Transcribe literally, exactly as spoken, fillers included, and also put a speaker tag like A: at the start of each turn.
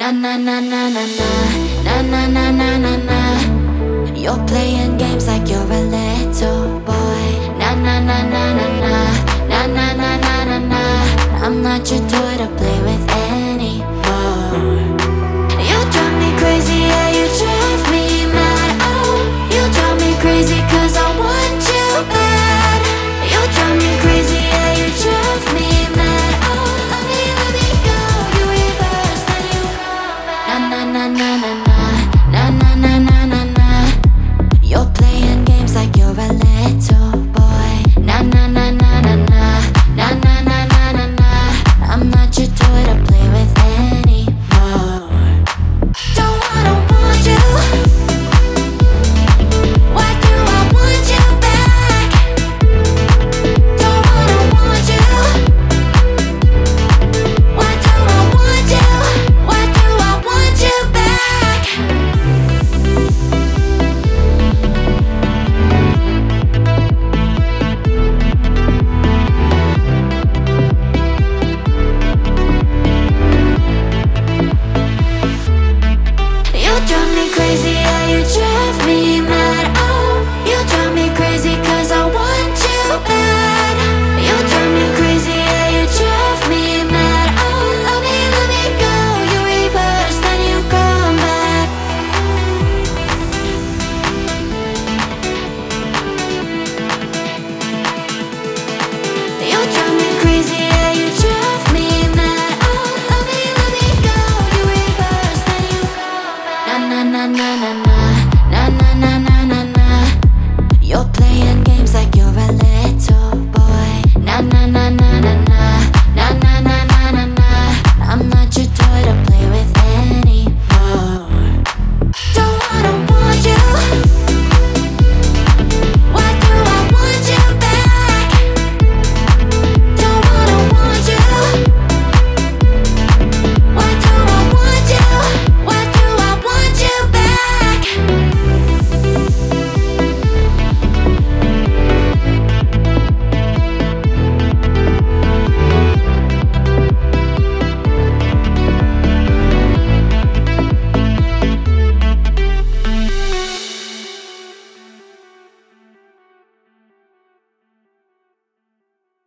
A: na na na na na na na na na na na. You're playing games like you're a little boy. Na na na na na na na na na na na na. I'm not your toy to play with.